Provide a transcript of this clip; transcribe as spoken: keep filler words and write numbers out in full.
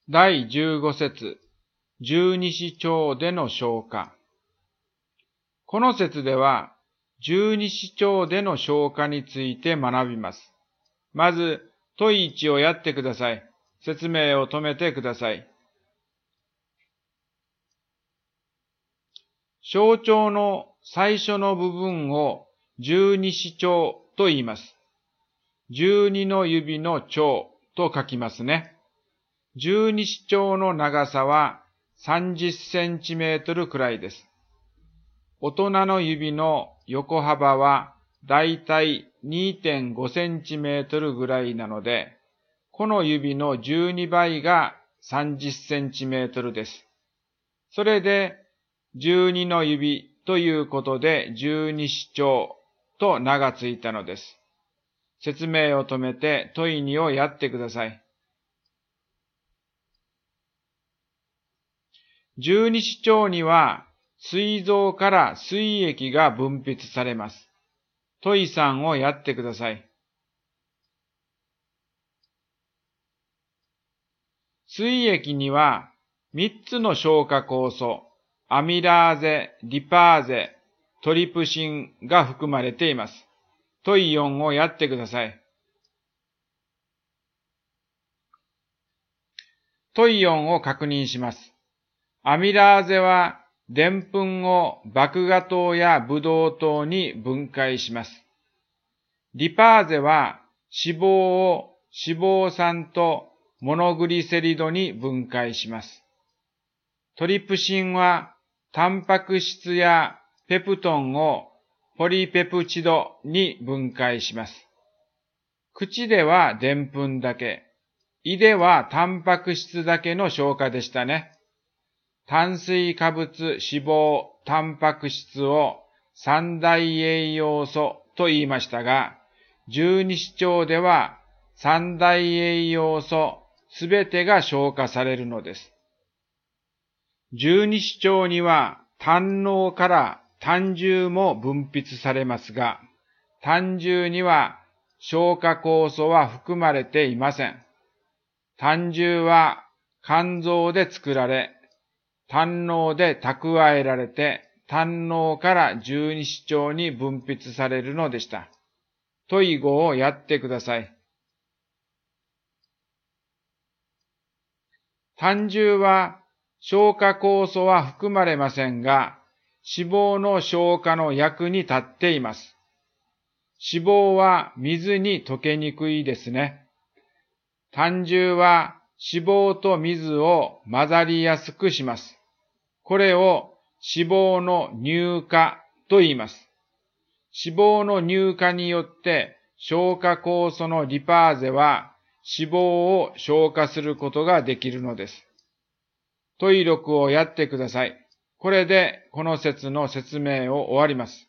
だいじゅうご節、十二指腸での消化。この節では、十二指腸での消化について学びます。まず、問いいちをやってください。説明を止めてください。小腸の最初の部分を十二指腸と言います。十二の指の腸と書きますね。十二指腸の長さはさんじゅっセンチメートルくらいです。大人の指の横幅はだいたい にてんごセンチメートルぐらいなので、この指のじゅうにばいがさんじゅっセンチメートルです。それで、十二の指ということで十二指腸と名がついたのです。説明を止めて問いにをやってください。十二指腸には膵臓から膵液が分泌されます。問いさんをやってください。膵液には三つの消化酵素、アミラーゼ、リパーゼ、トリプシンが含まれています。問いよんをやってください。問いよんを確認します。アミラーゼは、でんぷんを麦芽糖やブドウ糖に分解します。リパーゼは、脂肪を脂肪酸とモノグリセリドに分解します。トリプシンは、タンパク質やペプトンをポリペプチドに分解します。口ではでんぷんだけ、胃ではタンパク質だけの消化でしたね。炭水化物、脂肪、タンパク質を三大栄養素と言いましたが、十二指腸では三大栄養素すべてが消化されるのです。十二指腸には胆のうから胆汁も分泌されますが、胆汁には消化酵素は含まれていません。胆汁は肝臓で作られ、胆のうで蓄えられて、胆のうから十二指腸に分泌されるのでした。問いごをやってください。胆汁は消化酵素は含まれませんが、脂肪の消化の役に立っています。脂肪は水に溶けにくいですね。胆汁は脂肪と水を混ざりやすくします。これを脂肪の乳化と言います。脂肪の乳化によって消化酵素のリパーゼは脂肪を消化することができるのです。問いろくをやってください。これでこの節の説明を終わります。